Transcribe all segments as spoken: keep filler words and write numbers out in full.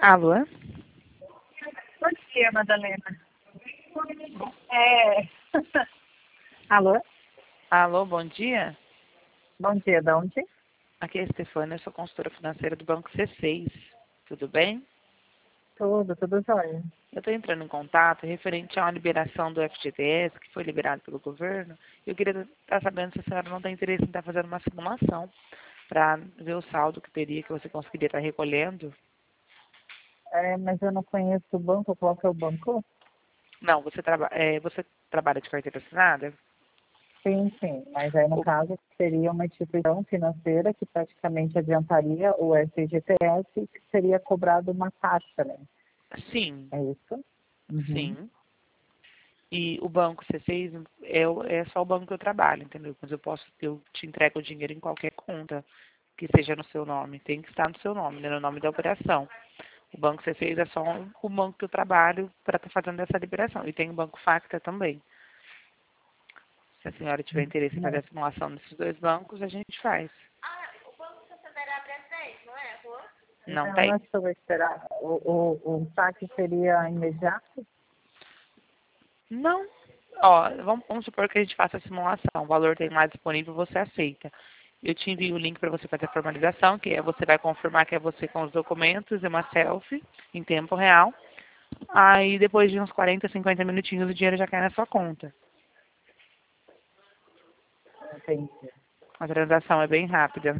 Alô? Bom dia, Madalena. É... Alô? Alô, bom dia. Bom dia, de onde? Aqui é a Stefânia, eu sou consultora financeira do Banco C seis. Tudo bem? Tudo, tudo jóia. Eu estou entrando em contato referente a uma liberação do F G T S, que foi liberado pelo governo. Eu queria estar sabendo se a senhora não tem interesse em estar fazendo uma simulação para ver o saldo que teria, que você conseguiria estar recolhendo. É, mas eu não conheço o banco. Qual que é o banco? Não, você, traba é, você trabalha de carteira assinada? Sim, sim. Mas aí, no O- caso, seria uma instituição financeira que praticamente adiantaria o F G T S e que seria cobrado uma taxa, né? Sim, É isso? Uhum. sim. E o banco C seis é, o- é só o banco que eu trabalho, entendeu? Mas eu posso, eu te entrego o dinheiro em qualquer conta que seja no seu nome. Tem que estar no seu nome, né? No nome da operação. O banco C seis é só um- o banco que eu trabalho para estar fazendo essa liberação. E tem o banco Facta também. Se a senhora tiver interesse em fazer Não. a simulação nesses dois bancos, a gente faz. Não Não, tem? acho que eu vou esperar. O, o, o saque seria imediato? Não. Ó, vamos, vamos supor que a gente faça a simulação. O valor tem lá disponível, você aceita. Eu te envio o link para você fazer a formalização, que é você vai confirmar que é você com os documentos e uma selfie em tempo real. Aí depois de uns quarenta, cinquenta minutinhos o dinheiro já cai na sua conta. Entendi. A transação é bem rápida.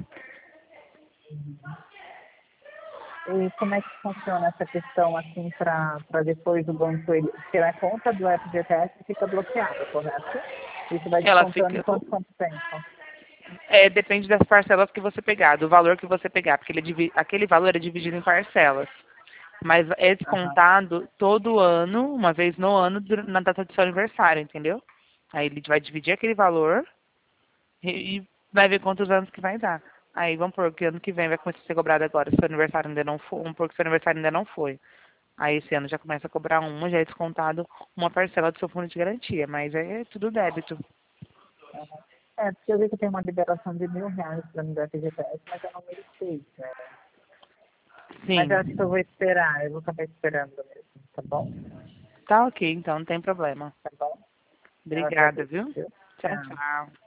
E como é que funciona essa questão, assim, para depois do banco, ele, porque a conta do F G T S fica bloqueada, correto? Isso vai Ela descontando em fica. quanto, quanto tempo? É, depende das parcelas que você pegar, do valor que você pegar, porque ele é divi- aquele valor é dividido em parcelas. Mas é Aham. descontado todo ano, uma vez no ano, dur- na data do seu aniversário, entendeu? Aí ele vai dividir aquele valor e, e vai ver quantos anos que vai dar. Aí vamos por que ano que vem vai começar a ser cobrado agora, se seu aniversário ainda não foi, vamos por que seu aniversário ainda não foi. Aí esse ano já começa a cobrar uma, já é descontado uma parcela do seu fundo de garantia, mas é tudo débito. Aham. É, porque eu vi que tem uma liberação de mil reais para mim do F G T S, mas eu não mereci, né? Mas eu Sim. acho que eu vou esperar, eu vou acabar esperando mesmo, tá bom? Tá ok, então, não tem problema. Tá bom? Eu Obrigada, agradeço, viu? viu? Tchau, Tchau. tchau.